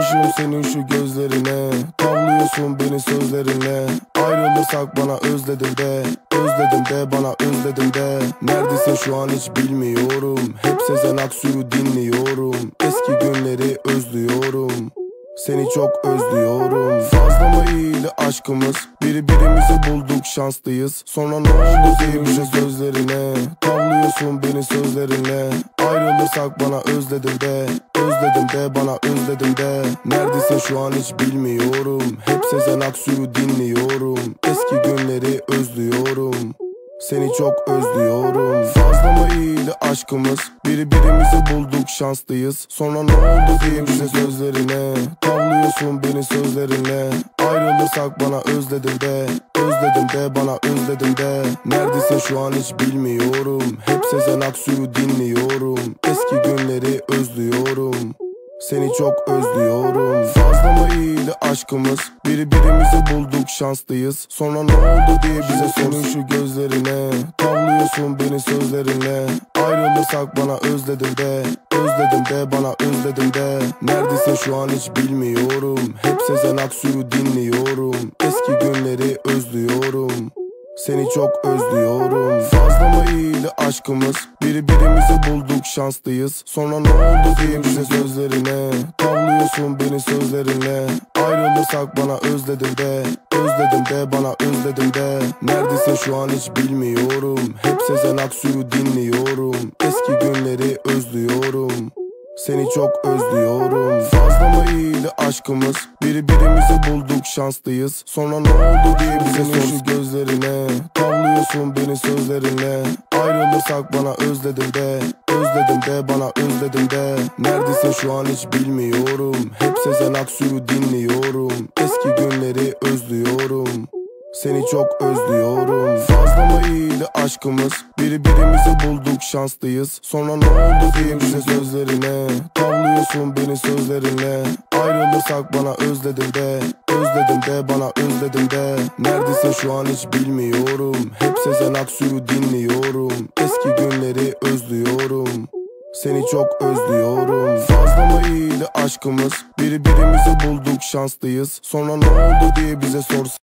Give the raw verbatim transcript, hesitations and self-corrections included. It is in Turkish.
Aşığım senin şu gözlerine, tavlıyorsun beni sözlerinle. Ayrılırsak bana özledim de, özledim de bana özledim de. Neredesin şu an hiç bilmiyorum, hep Sezen Aksu'yu dinliyorum. Eski günleri özlüyorum, seni çok özlüyorum. Fazla mı iyiydi aşkımız, birbirimizi bulduk şanslıyız. Sonra ne oldu diye bize gözlerine, tavlıyorsun beni sözlerinle. Ayrılırsak bana özledim de, özledim de bana özledim de. Neredesin şu an hiç bilmiyorum, hep Sezen Aksu'yu dinliyorum. Eski günleri özlüyorum, seni çok özlüyorum. Fazla mı iyiydi aşkımız, birbirimizi bulduk şanslıyız. Sonra ne oldu diye bize gözlerine, tavlıyorsun beni sözlerinle. Ayrılırsak bana özledim de, özledim de bana özledim de. Neredesin şu an hiç bilmiyorum, hep Sezen Aksu'yu dinliyorum. Eski günleri özlüyorum, seni çok özlüyorum. Fazla mı iyiydi aşkımız, birbirimizi bulduk şanslıyız. Sonra ne oldu diye bize sorun şu gözlerine, tavlıyorsun beni sözlerinle. Ayrılırsak bana özledim de, özledim de bana özledim de. Neredesin şu an hiç bilmiyorum, hep Sezen Aksu'yu dinliyorum. Eski günleri özlüyorum, seni çok özlüyorum. Fazla mı iyiydi aşkımız, birbirimizi bulduk şanslıyız. Sonra ne oldu diye bize gözlerine, tavlıyorsun beni sözlerinle. Ayrılırsak bana özledim de, özledim de bana özledim de. Neredesin şu an hiç bilmiyorum, hep Sezen Aksu'yu dinliyorum. Eski günleri özlüyorum, seni çok özlüyorum. Fazla mı iyiydi aşkımız, birbirimizi bulduk şanslıyız. Sonra ne oldu diye bize sor şu gözlerine, tavlıyorsun beni sözlerinle. Ayrılırsak bana özledim de, özledim de bana özledim de. Neredesin şu an hiç bilmiyorum, hep Sezen Aksu'yu dinliyorum. Eski günleri özlüyorum, seni çok özlüyorum. Fazla mı iyiydi aşkımız, birbirimizi bulduk şanslıyız. Sonra ne oldu diye bize gözlerine, tavlıyorsun beni sözlerinle. Ayrılırsak bana özledim de, özledim de bana özledim de. Neredesin şu an hiç bilmiyorum, hep Sezen Aksu'yu dinliyorum. Eski günleri özlüyorum, seni çok özlüyorum. Fazla mı iyiydi aşkımız, birbirimizi bulduk şanslıyız. Sonra ne oldu diye bize sorsan